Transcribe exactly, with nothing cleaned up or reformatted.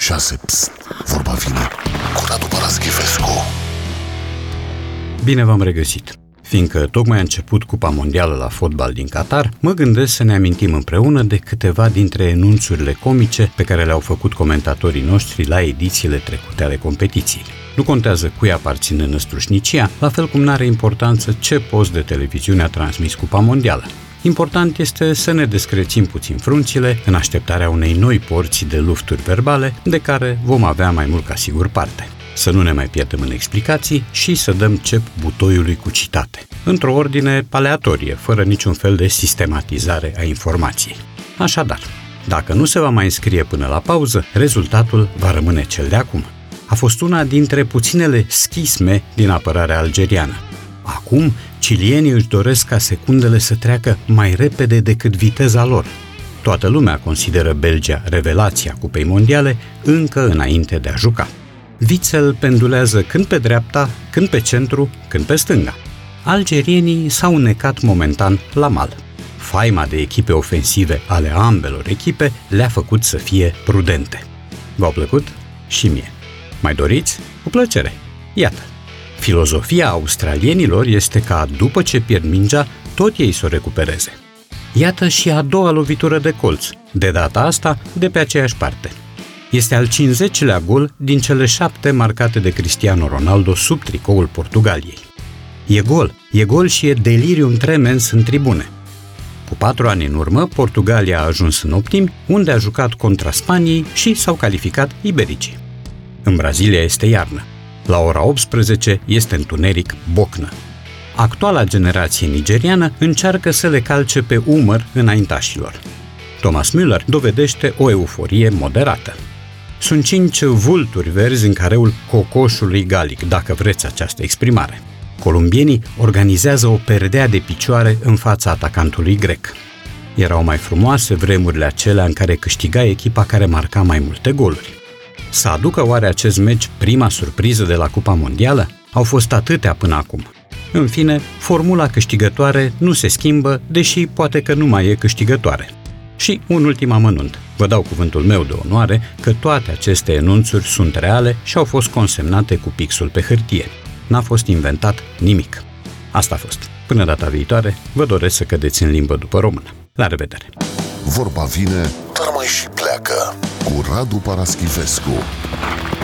șase. Psst, vorba vine cu Radu Paraschivescu. Bine v-am regăsit! Fiindcă tocmai a început Cupa Mondială la fotbal din Qatar, mă gândesc să ne amintim împreună de câteva dintre enunțurile comice pe care le-au făcut comentatorii noștri la edițiile trecute ale competiției. Nu contează cui aparține năstrușnicia, la fel cum n-are importanță ce post de televiziune a transmis Cupa Mondială. Important este să ne descrețim puțin frunțile în așteptarea unei noi porții de lufturi verbale, de care vom avea mai mult ca sigur parte. Să nu ne mai pierdem în explicații și să dăm cep butoiului cu citate, într-o ordine aleatorie, fără niciun fel de sistematizare a informației. Așadar, dacă nu se va mai înscrie până la pauză, rezultatul va rămâne cel de acum. A fost una dintre puținele schisme din apărarea algeriană. Acum, cilienii își doresc ca secundele să treacă mai repede decât viteza lor. Toată lumea consideră Belgia revelația Cupei Mondiale încă înainte de a juca. Witsel pendulează când pe dreapta, când pe centru, când pe stânga. Algerienii s-au necat momentan la mal. Faima de echipe ofensive ale ambelor echipe le-a făcut să fie prudente. V-au plăcut? Și mie. Mai doriți? Cu plăcere. Iată. Filozofia australienilor este ca, după ce pierd mingea, tot ei să o recupereze. Iată și a doua lovitură de colț, de data asta de pe aceeași parte. Este al cincizecilea gol din cele șapte marcate de Cristiano Ronaldo sub tricoul Portugaliei. E gol, e gol și e delirium tremens în tribune. Cu patru ani în urmă, Portugalia a ajuns în optimi, unde a jucat contra Spaniei și s-au calificat ibericii. În Brazilia este iarnă. La ora optsprezece este întuneric bocnă. Actuala generație nigeriană încearcă să le calce pe umăr înaintașilor. Thomas Müller dovedește o euforie moderată. Sunt cinci vulturi verzi în careul cocoșului galic, dacă vreți această exprimare. Columbienii organizează o perdea de picioare în fața atacantului grec. Erau mai frumoase vremurile acelea în care câștiga echipa care marca mai multe goluri. Să aducă oare acest meci prima surpriză de la Cupa Mondială? Au fost atâtea până acum. În fine, formula câștigătoare nu se schimbă, deși poate că nu mai e câștigătoare. Și un ultim amănunt. Vă dau cuvântul meu de onoare că toate aceste enunțuri sunt reale și au fost consemnate cu pixul pe hârtie. N-a fost inventat nimic. Asta a fost. Până data viitoare, vă doresc să cădeți în limbă după română. La revedere! Vorba vine, dar mai și pleacă cu Radu Paraschivescu.